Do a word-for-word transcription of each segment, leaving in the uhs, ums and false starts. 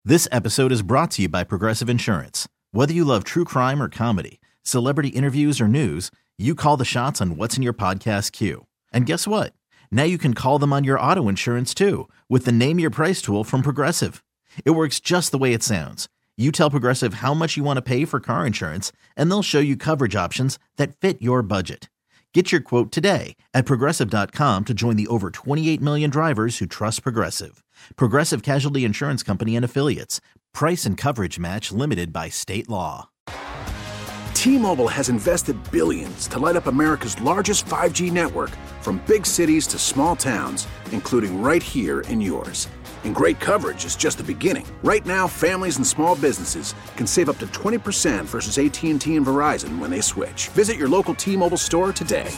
This episode is brought to you by Progressive Insurance. Whether you love true crime or comedy, celebrity interviews or news, you call the shots on what's in your podcast queue. And guess what? Now you can call them on your auto insurance too with the Name Your Price tool from Progressive. It works just the way it sounds. You tell Progressive how much you want to pay for car insurance, and they'll show you coverage options that fit your budget. Get your quote today at Progressive dot com to join the over twenty-eight million drivers who trust Progressive. Progressive Casualty Insurance Company and Affiliates. Price and coverage match limited by state law. T-Mobile has invested billions to light up America's largest five G network, from big cities to small towns, including right here in yours. And great coverage is just the beginning. Right now, families and small businesses can save up to twenty percent versus A T and T and Verizon when they switch. Visit your local T-Mobile store today.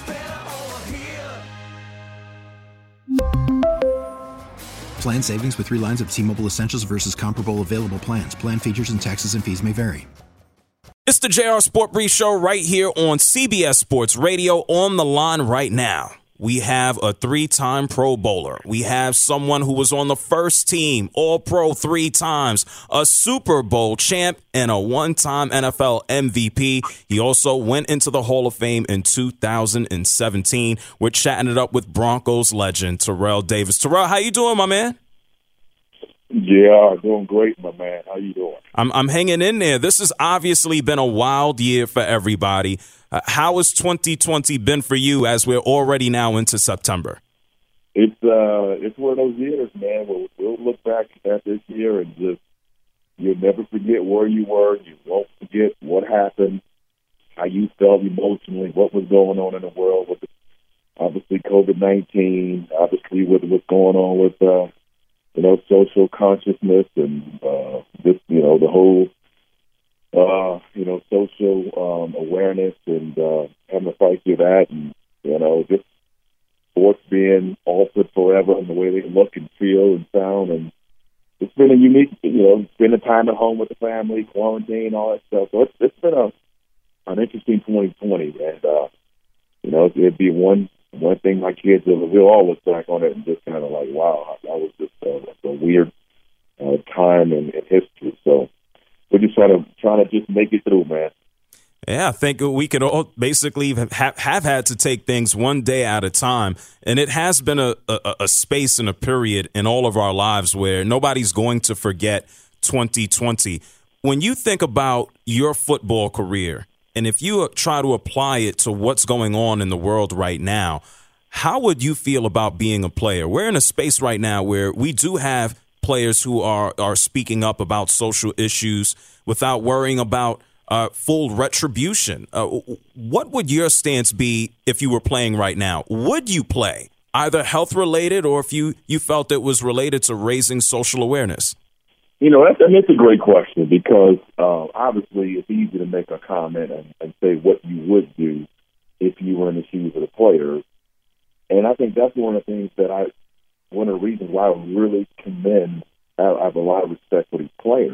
Plan savings with three lines of T-Mobile Essentials versus comparable available plans. Plan features and taxes and fees may vary. It's the J R Sport Brief Show right here on C B S Sports Radio. On the line right now, we have a three-time Pro Bowler. We have someone who was on the first team, All-Pro three times, a Super Bowl champ, and a one-time N F L M V P. He also went into the Hall of Fame in two thousand seventeen. We're chatting it up with Broncos legend Terrell Davis. Terrell, how you doing, my man? Yeah, doing great, my man. How you doing? I'm I'm hanging in there. This has obviously been a wild year for everybody. Uh, how has twenty twenty been for you as we're already now into September? It's uh, it's one of those years, man. We'll, we'll look back at this year and just you'll never forget where you were. You won't forget what happened, how you felt emotionally, what was going on in the world with the, obviously COVID nineteen, obviously with what's going on with uh, you know social consciousness and uh, just you know the whole. Uh, you know, social um, awareness and uh, having to fight through that, and you know, just sports being altered forever and the way they look and feel and sound, and it's been a unique, you know, spending time at home with the family, quarantine, all that stuff. So it's, it's been a an interesting twenty twenty, and uh, you know, it'd be one one thing my kids will we'll all look back on it and just kind of like, wow, that was just a, a weird uh, time in, in history. So. We're just trying to trying to just make it through, man. Yeah, I think we could all basically have, have had to take things one day at a time. And it has been a, a, a space and a period in all of our lives where nobody's going to forget twenty twenty. When you think about your football career, and if you try to apply it to what's going on in the world right now, how would you feel about being a player? We're in a space right now where we do have players who are, are speaking up about social issues without worrying about uh, full retribution. Uh, what would your stance be if you were playing right now? Would you play either health related or if you, you felt it was related to raising social awareness? You know, that's, and it's a great question because uh, obviously it's easy to make a comment and, and say what you would do if you were in the shoes of the players. And I think that's one of the things that I one of the reasons why I really commend, I have a lot of respect for these players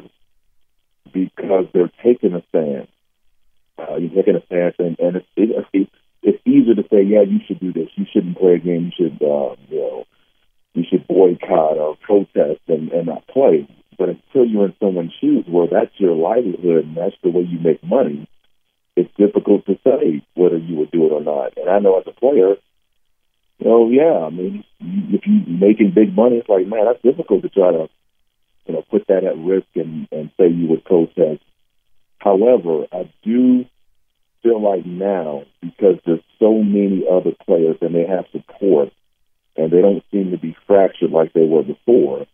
because they're taking a stand. Uh, you're taking a stance, and, and it's, it, it's it's easier to say, yeah, you should do this. You shouldn't play a game. You should, uh, you know, you should boycott or protest and, and not play. But until you're in someone's shoes where that's your livelihood and that's the way you make money, it's difficult to say whether you would do it or not. And I know as a player, you know, yeah, I mean, if you're making big money, it's like, man, that's difficult to try to, you know, put that at risk and, and say you would protest. However, I do feel like now, because there's so many other players and they have support and they don't seem to be fractured like they were before,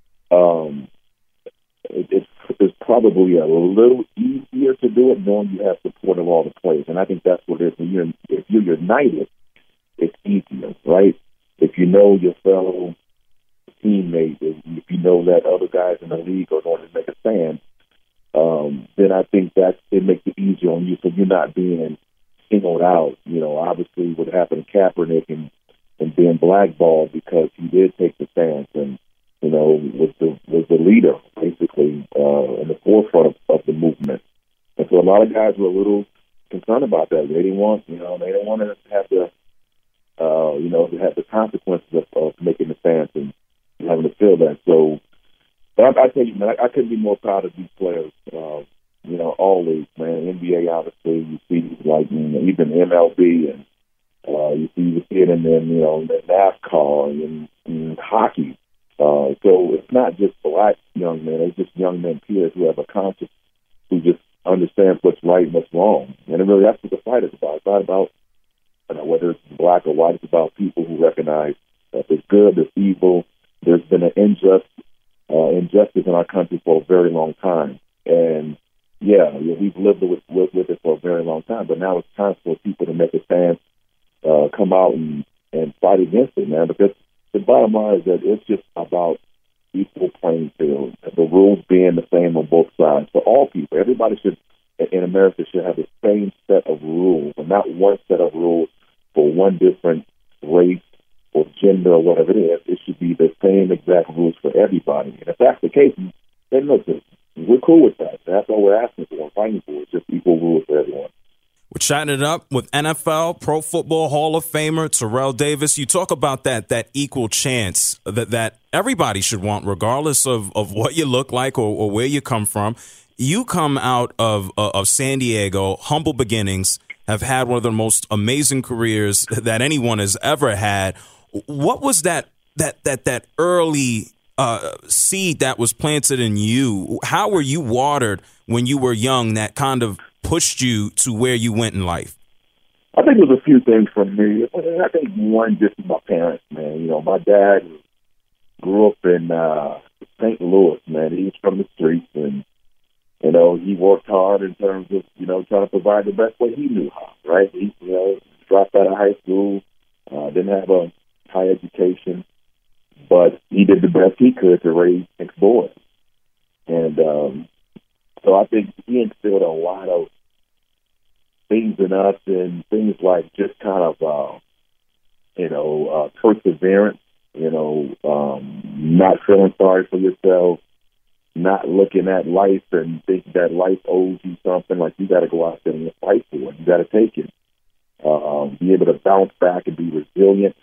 um, it, it's, it's probably a little easier to do it knowing you have support of all the players. And I think that's what it is. When you're, if you're united, it's easier, right? If you know your fellow teammate, if you know that other guys in the league are going to make a stand, um, then I think that it makes it easier on you, so you're not being singled out. You know, obviously what happened to Kaepernick and, and being blackballed because he did take the stance and, you know, was the was the leader basically uh, in the forefront of, of the movement. And so a lot of guys were a little concerned about that. They didn't want, you know, they didn't want to have to, uh, you know, to have the consequences of, of making the stance and having to feel that. So I, I tell you, man, I, I couldn't be more proud of these players. Uh, you know, always, man. N B A, obviously, you see like you know, even M L B, and uh, you see you see it in then you know in NASCAR and, and hockey. Uh, so it's not just black young men; it's just young men peers who have a conscience, who just understands what's right and what's wrong. And it really, that's what the fight is about. It's not about you know, whether it's black or white. It's about people who recognize that there's good, there's evil. There's been an unjust uh, injustice in our country for a very long time, and yeah, we've lived with, with with it for a very long time. But now it's time for people to make a stand, uh, come out and, and fight against it, man. Because the bottom line is that it's just about equal playing field, the rules being the same on both sides for all people. Everybody should in America should have the same set of rules, and not one set of rules for one different race or gender or whatever it is. It should be the same exact rules for everybody. And if that's the case, then listen, we're cool with that. That's all we're asking for and fighting for. It's just equal rules for everyone. We're chatting it up with N F L Pro Football Hall of Famer Terrell Davis. You talk about that that equal chance that, that everybody should want, regardless of, of what you look like or, or where you come from. You come out of uh, of San Diego, humble beginnings, have had one of the most amazing careers that anyone has ever had. What was that that that that early uh, seed that was planted in you? How were you watered when you were young that kind of pushed you to where you went in life? I think it was a few things for me. I think one, just my parents, man. You know, my dad grew up in uh, Saint Louis, man. He was from the streets, and you know, he worked hard in terms of you know trying to provide the best way he knew how. Right? He you know dropped out of high school, uh, didn't have a high education, but he did the best he could to raise six boys. And um, so I think he instilled a lot of things in us, and things like just kind of, uh, you know, uh, perseverance, you know, um, not feeling sorry for yourself, not looking at life and thinking that life owes you something, like you got to go out there and fight for it. You got to take it. Uh, um, be able to bounce back and be resilient.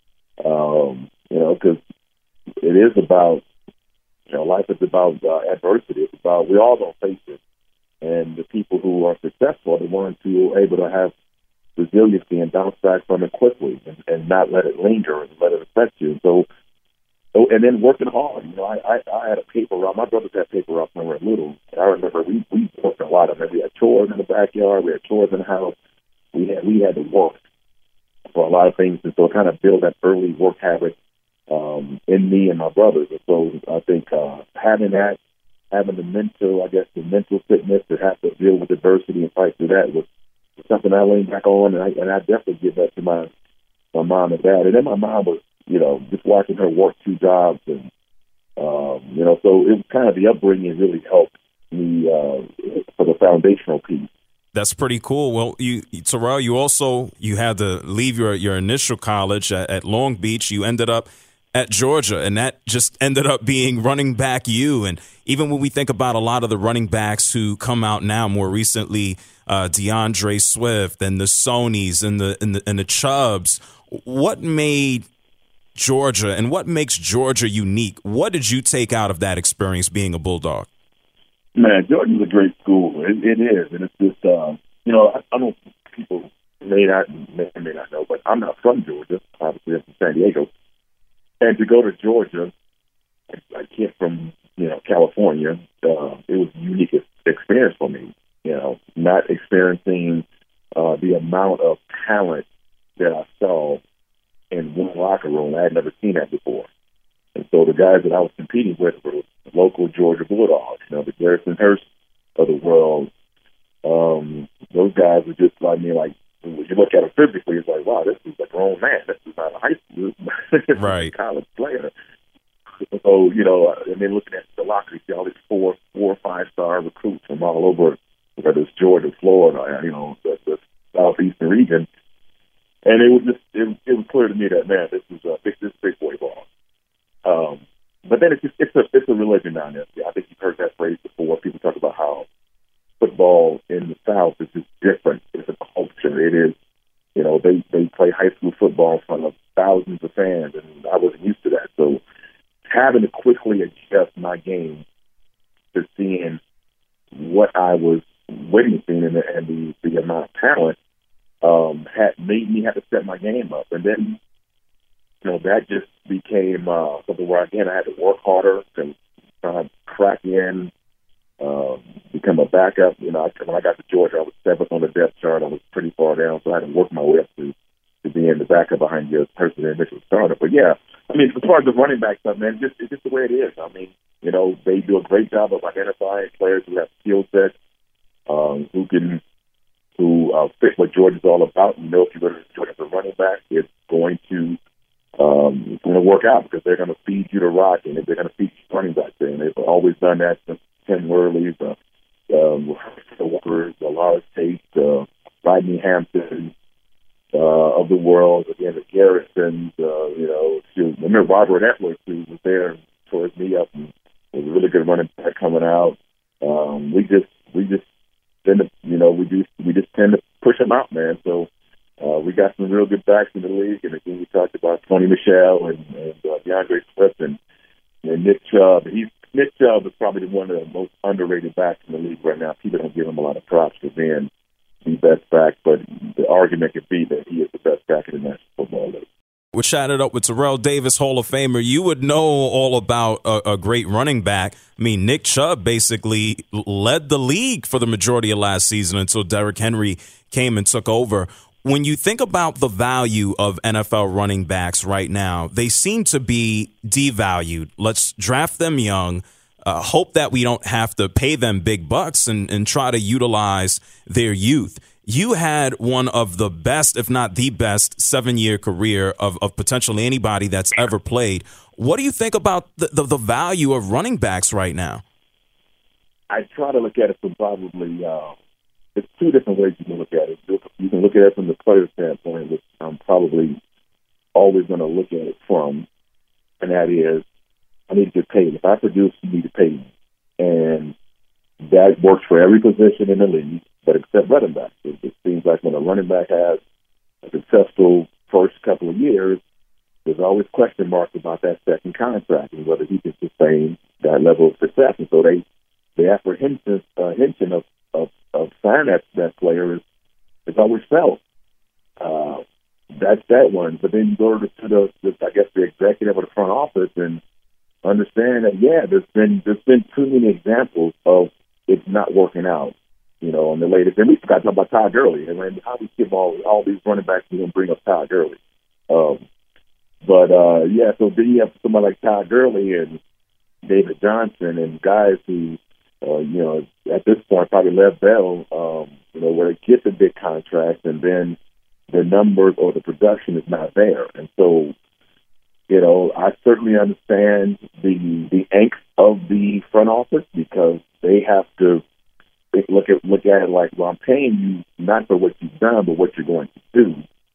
Um, you know, because it is about, you know, life is about uh, adversity. It's about, we all don't face it. And the people who are successful are the ones who are able to have resiliency and bounce back from it quickly and, and not let it linger and let it affect you. So, so and then working hard. You know, I, I, I had a paper route. My brothers had paper routes when we were little. And I remember we, we worked a lot of them. We had chores in the backyard. We had chores in the house. We had, we had to work for a lot of things, and so it kind of built that early work habit um, in me and my brothers. And so I think uh, having that, having the mental, I guess, the mental fitness to have to deal with adversity and fight through that was something I leaned back on, and I, and I definitely give that to my my mom and dad. And then my mom was, you know, just watching her work two jobs, and um, you know, so it was kind of the upbringing really helped me uh, for the foundational piece. That's pretty cool. Well, you, Terrell, you also, you had to leave your, your initial college at, at Long Beach. You ended up at Georgia, and that just ended up being running back you. And even when we think about a lot of the running backs who come out now more recently, uh, DeAndre Swift and the Sonys and the, and the, and the Chubbs, what made Georgia and what makes Georgia unique? What did you take out of that experience being a Bulldog? Man, Georgia's a great school. It, it is, and it's just, uh, you know, I, I don't, people may not, may, may not know, but I'm not from Georgia. Obviously, I'm from San Diego. And to go to Georgia, I came from, you know, California. Uh, it was a unique experience for me, you know, not experiencing uh, the amount of talent that I saw in one locker room. I had never seen that before. And so the guys that I was competing with were local Georgia Bulldogs, you know, the Garrison Hurst of the world. Um, those guys were just like me, like, when you look at them physically, it's like, wow, this is a grown man. This is not a high school, right. a college player. So, you know, and then looking at the locker, you see all these four, four or five star recruits from all over, whether it's Georgia, Florida, you know, the, the southeastern region. And it was just, it, it was clear to me that, man, this is a big, this is big boy ball. Um, but then it's just, it's a, it's a religion down there. I think you've heard that phrase before. People talk about how football in the South is just different. It's a culture. It is, you know, they, they play high school football in front of thousands of fans, and I wasn't used to that. So having to quickly adjust my game to seeing what I was witnessing and the, and the, the amount of talent um, had made me have to step my game up. And then, you know, that just became uh, something where, again, I had to work harder to try to crack in, uh, become a backup. You know, I, when I got to Georgia, I was seventh on the depth chart. I was pretty far down, so I had to work my way up to, to being the backup behind your person that initial starter. But, yeah, I mean, as far as the running back stuff, man, just, it's just the way it is. I mean, you know, they do a great job of identifying players who have skill sets, um, who can who uh, fit what Georgia's all about. You know, if you're going to Georgia as a running back, it's going to um, it's going to work out because they're going to feed you the rock, and they're going to feed you running back there. And they've always done that since Tim Worley, the um, Walker, the Lars Tate, uh, Rodney Hampton uh, of the world, again, the Garrisons, uh, you know, shoot, I remember Robert Edwards, who was there and tore his knee up and was a really good running back coming out. Um, we just, we just tend to, you know, we just, we just tend to push them out, man. So uh, we got some real good backs in the league, and again, we talked about Tony Michel and, and uh, DeAndre Swift and, and Nick Chubb. He's Nick Chubb is probably one of the most underrated backs in the league right now. People don't give him a lot of props for being the best back, but the argument could be that he is the best back in the National Football League. We're chatting up with Terrell Davis, Hall of Famer. You would know all about a, a great running back. I mean, Nick Chubb basically led the league for the majority of last season until Derrick Henry came and took over. When you think about the value of N F L running backs right now, they seem to be devalued. Let's draft them young, uh, hope that we don't have to pay them big bucks, and, and try to utilize their youth. You had one of the best, if not the best, seven-year career of, of potentially anybody that's ever played. What do you think about the, the, the value of running backs right now? I try to look at it from probably uh, – there's two different ways you can look at it. You can look at it from the player standpoint, which I'm probably always going to look at it from, and that is I need to get paid. If I produce, you need to pay me. And that works for every position in the league, but except running backs. It, it seems like when a running back has a successful first couple of years, there's always question marks about that second contract and whether he can sustain that level of success. And so they, the apprehension uh, of, of, of signing that, that player is, is always felt. Uh, that's that one. But then you go to the, the, I guess, the executive or the front office and understand that, yeah, there's been there's been too many examples of it's not working out. You know, on the latest, and we forgot to talk about Todd Gurley. And when how we skip all all these running backs, we don't bring up Todd Gurley. Um, but uh, yeah, so then you have somebody like Todd Gurley and David Johnson and guys who, uh, you know, at this point probably Lev Bell, um, you know, where they get the big contracts and then the numbers or the production is not there, and so. You know, I certainly understand the the angst of the front office because they have to look at look at it like, well, I'm paying you not for what you've done, but what you're going to do.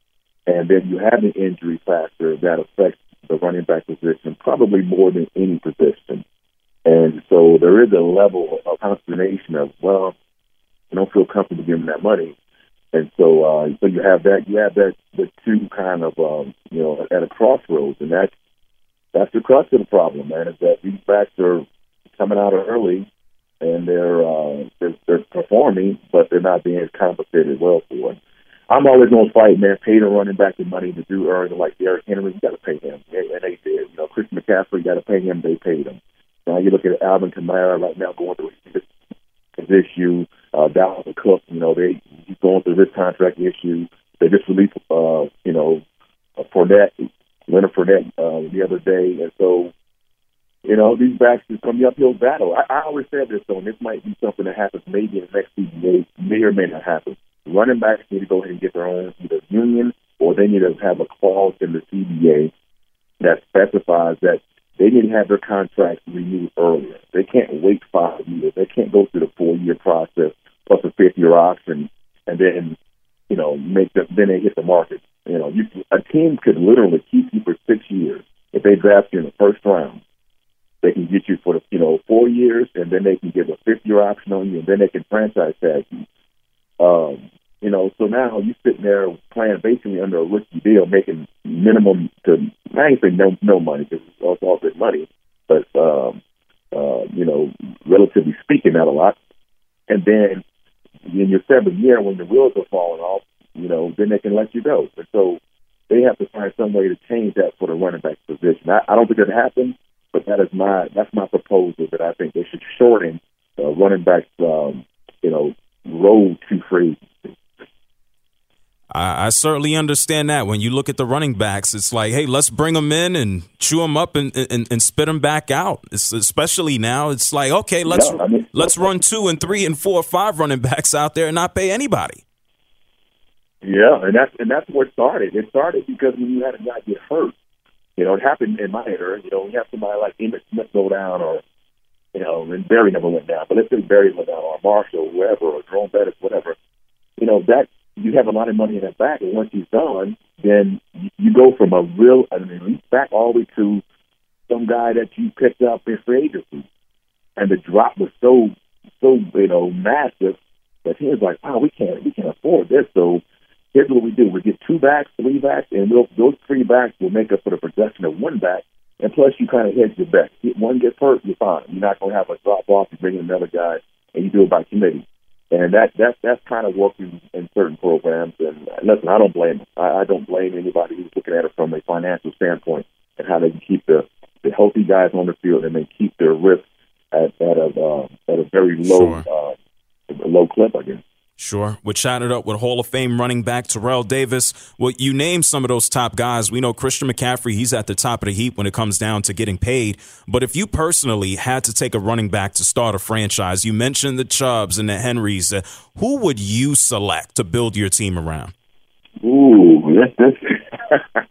And then you have an injury factor that affects the running back position probably more than any position. And so there is a level of consternation of, well, I don't feel comfortable giving that money. And so, uh, so you have that, you have that, the two kind of, um, you know, at a crossroads, and that's that's the crux of the problem, man. Is that these backs are coming out early, and they're uh, they're, they're performing, but they're not being compensated well for it. I'm always going to fight, man. Pay the running back the money to do earn, like Derrick Henry, you got to pay him, and they did. You know, Chris McCaffrey, you got to pay him. They paid him. Now you look at Alvin Kamara right now going through his, his issue. Uh, Dalvin Cook, you know, they he's going through this contract issue. They just released, uh, you know, uh, Fournette, Leonard Fournette uh, the other day, and so, you know, these backs is from the uphill battle. I, I always said this, though, and this might be something that happens maybe in the next season, may, may or may not happen. Running backs need to go ahead and get their own either union or they need to have a clause in the C B A that specifies that they need to have their contracts renewed earlier. They can't wait five years. They can't go through the four-year process plus a fifth-year option, and then, you know, make them, then they hit the market. You know, you, a team could literally keep you for six years if they draft you in the first round. They can get you for the, you know, four years, and then they can give a fifth-year option on you, and then they can franchise tag you. Um, you know, so now you're sitting there playing basically under a rookie deal, making minimum to, I ain't saying no, no money because it's all, all good money, but um, uh, you know, relatively speaking, not a lot. And then in your seventh year, when the wheels are falling off, you know, then they can let you go. And so they have to find some way to change that for the running back position. I, I don't think it happens, but that is my that's my proposal, that I think they should shorten uh, running backs, um, you know, road to free agency. I, I certainly understand that. When you look at the running backs, it's like, hey, let's bring them in and chew them up and, and, and spit them back out. It's, especially now, it's like, okay, let's yeah, I mean, let's run two and three and four or five running backs out there and not pay anybody. Yeah, and that's and that's where it started. It started because when you had a guy get hurt, you know, it happened in my era. You know, you have somebody like Emmitt Smith go down, or you know, and Barry never went down, but let's say Barry went down, or Marshall, or whoever, or Jerome Bettis, whatever. You know, that you have a lot of money in that back, and once he's done, then you go from a real an elite back all the way to some guy that you picked up in free agency, and the drop was so so you know massive that he was like, wow, we can't we can't afford this, so. Here's what we do. We get two backs, three backs, and we'll, those three backs will make up for the production of one back, and plus you kind of hedge your bet. If one gets hurt, you're fine. You're not going to have a drop-off. You bring in another guy, and you do it by committee. And that, that, that's kind of working in certain programs. And listen, I don't blame them. I, I don't blame anybody who's looking at it from a financial standpoint and how they can keep the, the healthy guys on the field and then keep their risk at, at, a, uh, at a very low, Sure. uh, low clip, I guess. Sure. We're chatted up with Hall of Fame running back Terrell Davis. Well, you named some of those top guys. We know Christian McCaffrey, he's at the top of the heap when it comes down to getting paid. But if you personally had to take a running back to start a franchise, you mentioned the Chubbs and the Henrys. Uh, who would you select to build your team around? Ooh, this, this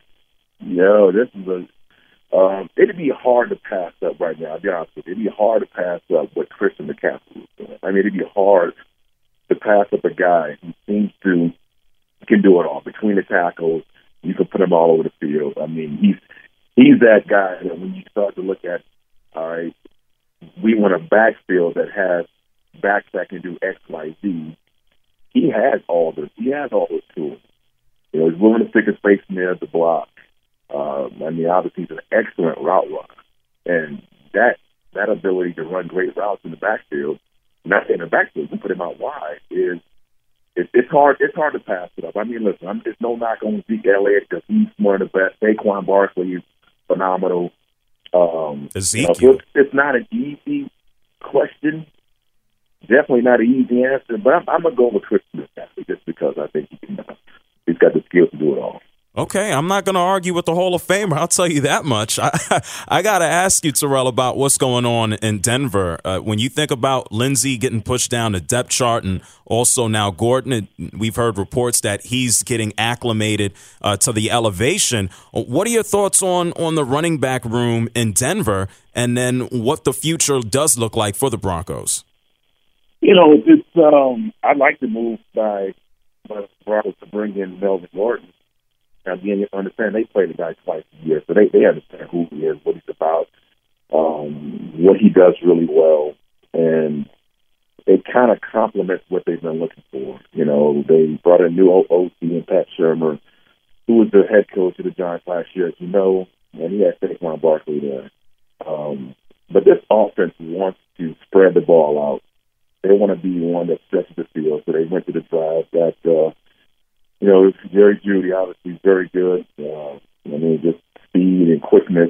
yo, this is a, um, it'd be hard to pass up right now. I'll be honest with you. It'd be hard to pass up what Christian McCaffrey is doing. I mean, it'd be hard to pass up a guy who seems to can do it all between the tackles. You can put him all over the field. I mean, he's he's that guy that when you start to look at, all right, we want a backfield that has backs that can do X, Y, Z. He has all the he has all those tools. You know, he's willing to stick his face near the block. Um, I mean, obviously, he's an excellent route runner, and that that ability to run great routes in the backfield. Not in the backfield, you put him out wide. Is it, it's hard. It's hard to pass it up. I mean, listen, I'm, it's no knock on Zeke Elliott because he's one of the best. Saquon Barkley is phenomenal. Um, Ezekiel. You know, it's, it's not an easy question. Definitely not an easy answer. But I'm, I'm gonna go with Christian McCaffrey just because I think he can. Uh, he's got the skills to do it all. Okay, I'm not going to argue with the Hall of Famer. I'll tell you that much. I, I got to ask you, Terrell, about what's going on in Denver. Uh, when you think about Lindsey getting pushed down the depth chart and also now Gordon, it, we've heard reports that he's getting acclimated uh, to the elevation. What are your thoughts on, on the running back room in Denver and then what the future does look like for the Broncos? You know, it's um, I like the move by, by the Broncos to bring in Melvin Gordon. Now, again, you understand they play the guy twice a year, so they, they understand who he is, what he's about, um, what he does really well, and it kind of complements what they've been looking for. You know, they brought a new O C in Pat Shermer, who was the head coach of the Giants last year, as you know, and he had Saquon Barkley there. Um, but this offense wants to spread the ball out. They want to be one that stretches the field, so they went to the drive that uh, – You know, Jerry Jeudy, obviously, very good. Uh, I mean, just speed and quickness.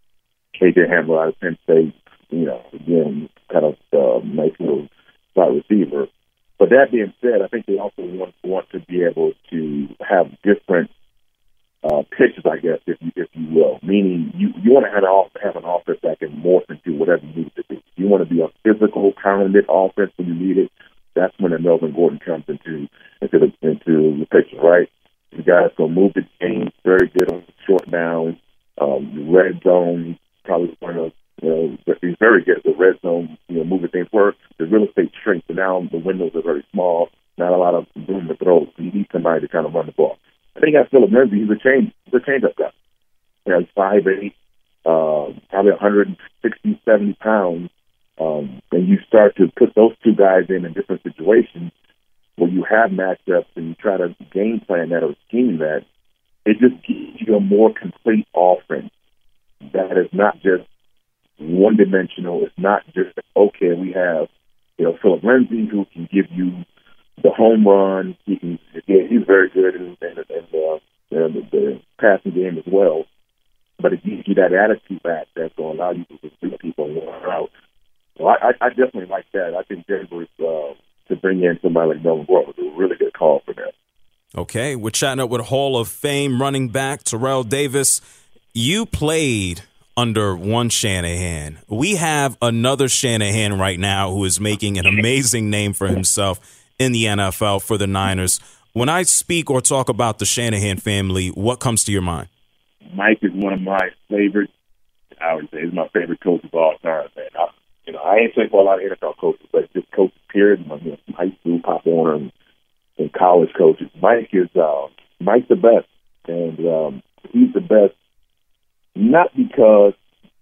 K J Hamler out of Penn State, you know, again, kind of uh, nice little slot receiver. But that being said, I think they also want, want to be able to have different uh, pitches, I guess, if you if you will. Meaning, you, you want to have an, have an offense that can morph into whatever you need it to be. You want to be a physical, pounded offense when you need it. That's when the Melvin Gordon comes into into the into the picture, right? The guy's gonna move the game, very good on short down, um, red zone. Probably one of you know he's very good at the red zone. You know, moving things where the real estate shrinks, and now the windows are very small. Not a lot of room to throw. So you need somebody to kind of run the ball. I think I Philip Lindsay. He's a change. He's a change up guy. You know, he's five eight, uh, probably one hundred sixty, seventy pounds. Um, and you start to put those two guys in in different situations where you have matchups and you try to game plan that or scheme that, it just gives you a more complete offense that is not just one-dimensional. It's not just, okay, we have, you know, Philip Lindsay who can give you the home run. He can, again, he's very good in, in, in, the, in the, the passing game as well. But it gives you that attitude back that's going to allow you to beat people and run out. So I, I, I definitely like that. I think Denver's uh, to bring in somebody like Melvin Gordon was a really good call for that. Okay, we're chatting up with Hall of Fame running back Terrell Davis. You played under one Shanahan. We have another Shanahan right now who is making an amazing name for himself in the N F L for the Niners. When I speak or talk about the Shanahan family, what comes to your mind? Mike is one of my favorite, I would say, he's my favorite coach of all time, man. I, you know, I ain't saying for a lot of N F L coaches, but just coaches, period, you know, from high school, Pop Warner, and, and college coaches. Mike is, uh, Mike's the best, and um, he's the best not because,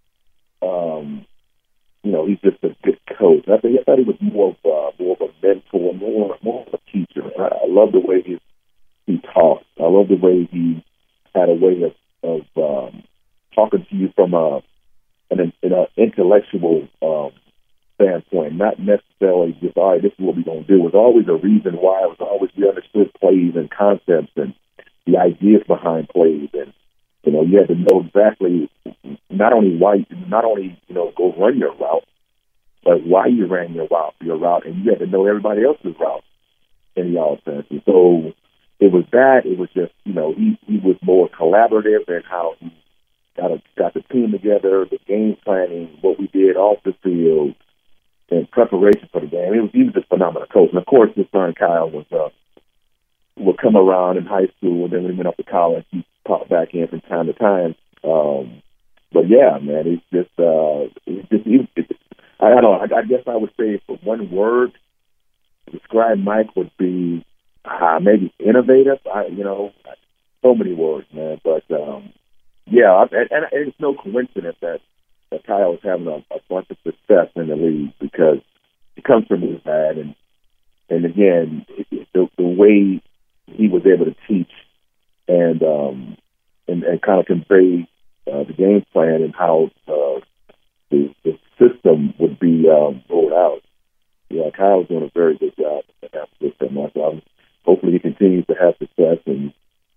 um, you know, he's just a good coach. I think I thought he was more of uh, more of a mentor, more more of a teacher. I, I love the way he he talks. I love the way he had a way of of um, talking to you from a an, an intellectual um, standpoint, not necessarily just, all right, this is what we're going to do. It was always a reason why. It was always we understood plays and concepts and the ideas behind plays, and you know, you had to know exactly not only why, not only you know, go run your route, but why you ran your route, your route, and you had to know everybody else's route in the offense. And so it was that. It was just, you know, he, he was more collaborative in how he got a, got the team together, the game planning, what we did off the field, and preparation for the game. It was, he was just a phenomenal coach. And of course, his son Kyle was uh, would come around in high school, and then when he went up to college, he popped back in from time to time. Um, but yeah, man, it's just, uh, it's just he, it's, I don't know. I, I guess I would say for one word, to describe Mike would be uh, maybe innovative. I, you know, so many words, man. But um, yeah, and, and it's no coincidence that that Kyle is having a, a bunch of success in the league because it comes from his dad, and and again, it, it, the, the way he was able to teach and um, and, and kind of convey uh, the game plan and how uh, the, the system would be um, rolled out. Yeah, Kyle's doing a very good job in that system. So hopefully he continues to have success, and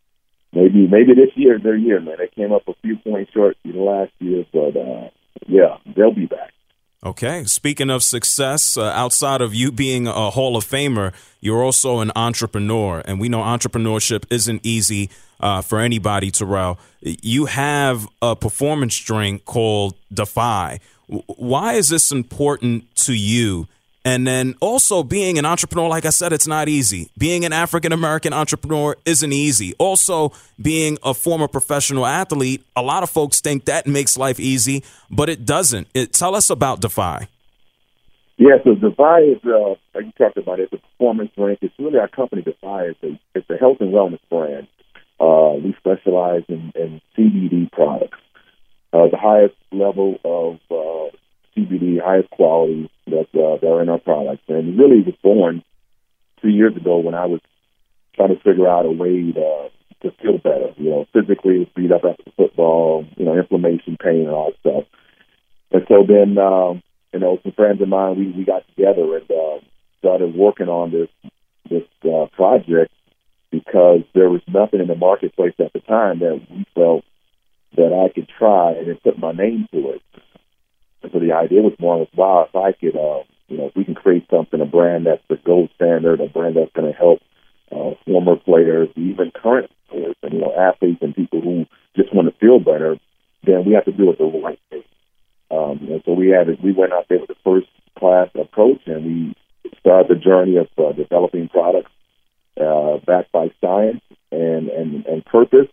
maybe maybe this year is their year, man. They came up a few points short in the last year, but uh, yeah, they'll be back. Okay. Speaking of success, uh, outside of you being a Hall of Famer, you're also an entrepreneur. And we know entrepreneurship isn't easy uh, for anybody, Terrell. You have a performance drink called Defy. Why is this important to you? And then also being an entrepreneur, like I said, it's not easy. Being an African-American entrepreneur isn't easy. Also, being a former professional athlete, a lot of folks think that makes life easy, but it doesn't. It, tell us about Defy. Yeah, so Defy is, uh, like you talked about, it's a performance drink. It's really our company, Defy. It's a, it's a health and wellness brand. Uh, we specialize in, in C B D products, uh, the highest level of uh, C B D, highest quality that, uh, that are in our products. And it really was born two years ago when I was trying to figure out a way to, to feel better, you know, physically beat up after football, you know, inflammation, pain, and all that stuff. And so then, um, you know, some friends of mine, we, we got together and uh, started working on this this uh, project because there was nothing in the marketplace at the time that we felt that I could try and then put my name to it. And so the idea was more, wow, if I could, uh, you know, if we can create something, a brand that's the gold standard, a brand that's going to help uh, former players, even current players, and, you know, athletes and people who just want to feel better, then we have to do it the right way. Um, and so we had, we went out there with the first class approach, and we started the journey of uh, developing products uh, backed by science and, and, and purpose.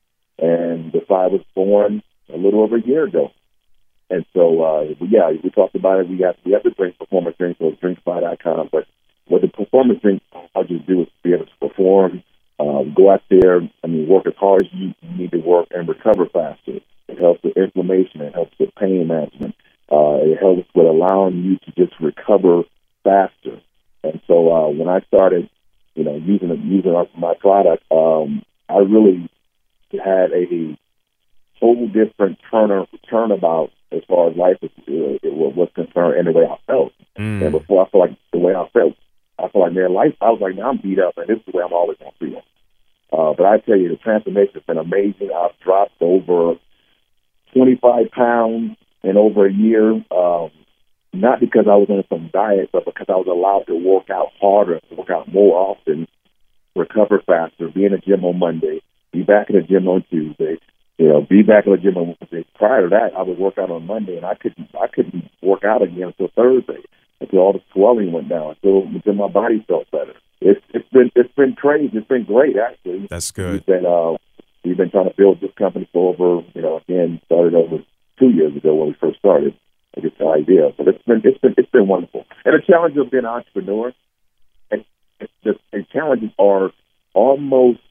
And Defy was born a little over a year ago. And so, uh, yeah, we talked about it. We have we have to drink performance drinks, so it's drink defy dot com. But what the performance drink I'll just do is be able to perform, um, go out there, I mean, work as hard as you need to work and recover faster. It helps with inflammation. It helps with pain management. Uh, it helps with allowing you to just recover faster. And so uh, when I started, you know, using using our, my product, um, I really had a total different turn turnabout as far as life is, uh, it was concerned and the way I felt. Mm. And before, I felt like the way I felt, I felt like, man, life, I was like, now I'm beat up, and this is the way I'm always going to feel. Uh, but I tell you, the transformation has been amazing. I've dropped over twenty-five pounds in over a year, um, not because I was on some diet, but because I was allowed to work out harder, work out more often, recover faster, be in the gym on Monday, be back in the gym on Tuesday, you know, be back in the gym on Wednesday. Prior to that, I would work out on Monday, and I couldn't, I couldn't work out again until Thursday, until all the swelling went down, until, until my body felt better. It's it's been it's been crazy. It's been great, actually. That's good. We've been uh, we've been trying to build this company for over, you know, again, started over two years ago when we first started. I guess the idea, but it's been it's been it's been wonderful. And the challenge of being an entrepreneur, and the, the challenges are almost,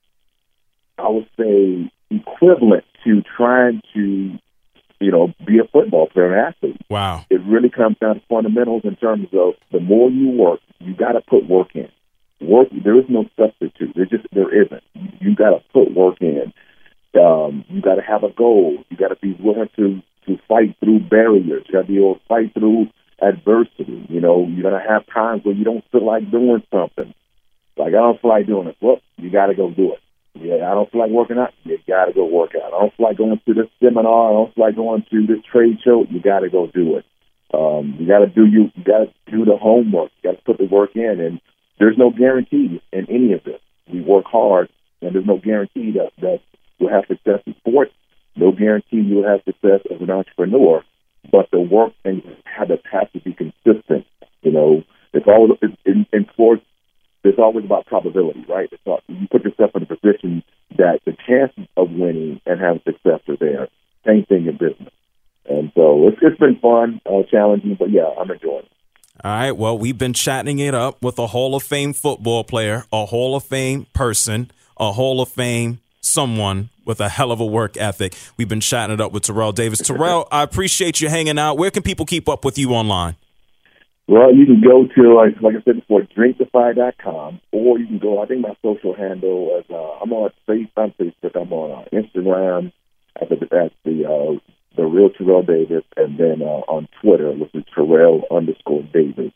I would say, equivalent to trying to, you know, be a football player, an athlete. Wow. It really comes down to fundamentals in terms of the more you work, you got to put work in. Work. There is no substitute. There just there isn't. You got to put work in. Um, you got to have a goal. You got to be willing to to fight through barriers. You got to be able to fight through adversity. You know, you're gonna have times where you don't feel like doing something. Like, I don't feel like doing it. Well, you got to go do it. Yeah, I don't feel like working out. You got to go work out. I don't feel like going to this seminar. I don't feel like going to this trade show. You got to go do it. Um, you got to do you. You got to do the homework. You got to put the work in. And there's no guarantee in any of this. We work hard, and there's no guarantee that that you'll have success in sports. No guarantee you'll have success as an entrepreneur. But the work and habits have to be consistent. You know, it's always in, in sports. It's always about probability, right? It's not, you put yourself in a position that the chances of winning and having success are there. Same thing in business. And so it's, it's been fun, uh, challenging, but yeah, I'm enjoying it. All right, well, we've been chatting it up with a Hall of Fame football player, a Hall of Fame person, a Hall of Fame someone with a hell of a work ethic. We've been chatting it up with Terrell Davis. Terrell, I appreciate you hanging out. Where can people keep up with you online? Well, you can go to, like, like I said before, drinkify dot com, or you can go, I think my social handle is, uh, I'm on Facebook, I'm on uh, Instagram at the, at the, uh, the real Terrell Davis, and then uh, on Twitter, which is Terrell underscore Davis.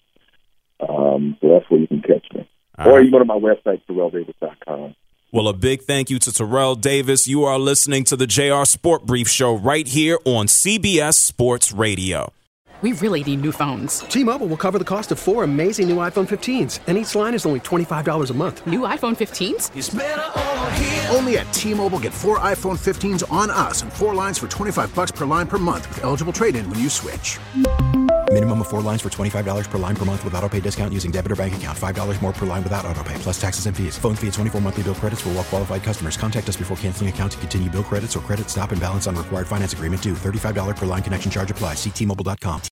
Um, so that's where you can catch me. All or right. You go to my website, terrell davis dot com. Well, a big thank you to Terrell Davis. You are listening to the J R Sport Brief Show right here on C B S Sports Radio. We really need new phones. T-Mobile will cover the cost of four amazing new iPhone fifteens, and each line is only twenty-five dollars a month. New iPhone fifteens? It's better over here. Only at T-Mobile, get four iPhone fifteens on us and four lines for twenty-five dollars per line per month with eligible trade-in when you switch. Minimum of four lines for twenty-five dollars per line per month with autopay discount using debit or bank account. five dollars more per line without autopay, plus taxes and fees. Phone fee at twenty-four monthly bill credits for well-qualified customers. Contact us before canceling account to continue bill credits or credit stop and balance on required finance agreement due. thirty-five dollars per line connection charge applies. See T Mobile dot com.